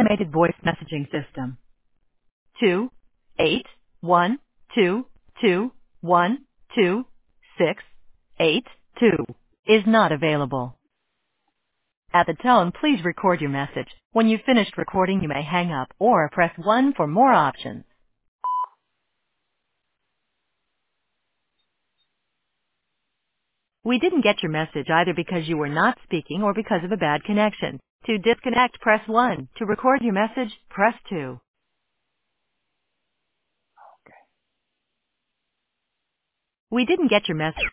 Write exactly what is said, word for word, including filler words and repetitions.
automated voice messaging system. Two eight one two two one two six eight two is not available. At the tone, please record your message. When you've finished recording, you may hang up or press one for more options. We didn't get your message either because you were not speaking or because of a bad connection. To disconnect, press one. To record your message, press two. We didn't get your message.